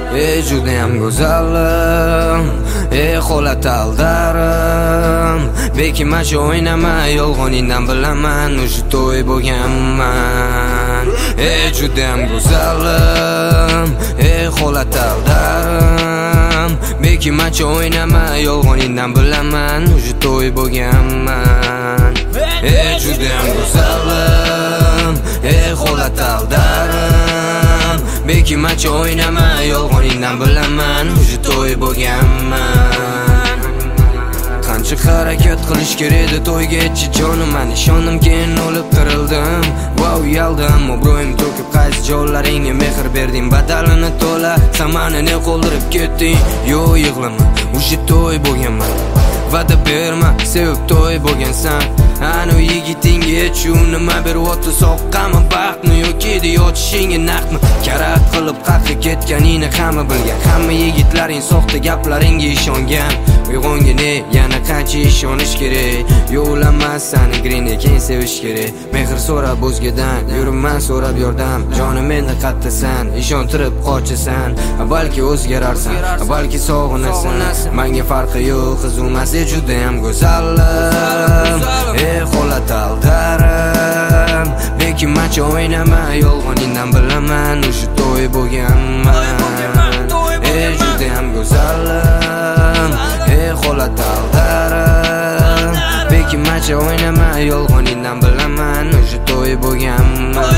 judayam go'zalim, holat aldarim. Bekimachi o'ynama, yolg'oningdan bilaman, o'sha to'y bo'lganman. Judayam go'zalim, holat aldarim. Bekimachi o'ynama, yolg'oningdan bilaman, o'sha to'y bo'lganman. Judayam go'zalim, holat aldarim. Bekimachi o'ynama, yolg'oningdan bilaman, o'sha to'y bo'lganman. Qancha harakat qilish kerak edi to'ygacha jonim, men ishondim, keyin o'lib qirildim. Wow, uyaldim, obro'yim to'kib qaysi joylaringga mehr berding, badalini to'la samanini qoldirib ketding. Yo, yig'lama, o'sha to'y bo'lganman. Va'da berma, sevib to'y bo'lgansan. Ana yigitingga shu nima beryapti, soqqami baxtmi yoki yotishingga naqmi? Karat qilib qaqi ketganingni hamma bilgan, hamma yigitlaring soxta gaplaringga ishongan. Uyg'ongini yana qancha ishonish kerak? Yo'lamas sani grini keyin sevish kerak. Mehr so'rab o'zgadan, yuribman so'rab yordam. Jonim endi qattasan, ishontirib qochasan. Balki o'zgararsan, balki sog'inasan. Menga farqi yo'q, qizumas judayam go'zalim. Holat aldarim. Bekimachi o'ynama, yolg'oningdan bilaman, o'sha to'y bo'lganman. Judayam go'zalim, holat aldarim. Bekimachi o'ynama, yolg'oningdan bilaman, o'sha to'y bo'lganman.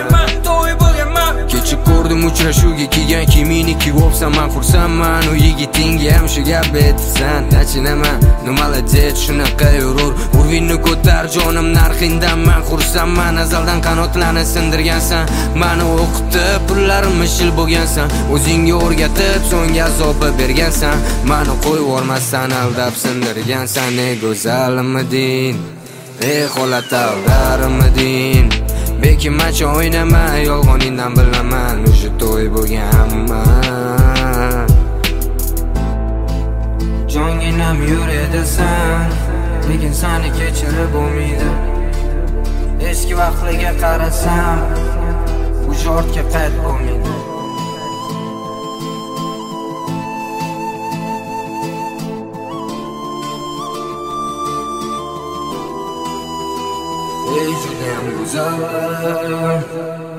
Kecha ko'rdim uchrashuvga kelgan kiyimingni kiyibsan, men xursandman. U yigitingga ham shu gap aytibsan, achinaman. Nimalar deb shunaqa yurur, urvinni ko'tar jonim narxingdan. Men xursandman, azaldan qanotlarni sindirgansan. Meni o'qitib pullarimni shil bo'lgansan, o'zingga o'rgatib so'ngga azobi bergansan. Meni qo'yib yormasdan aldab sindirgansan. Go'zalimidin, holat aldarimidin. Bekimachi o'ynama, yolg'oningdan bilaman, o'sha to'y bo'lganman. Jonginam yur edasan, lekin seni kechirib bo'lmaydi. Eski vaqtlarga qarasam, bu ortga qayt bo'lmaydi. Judayam go'zal,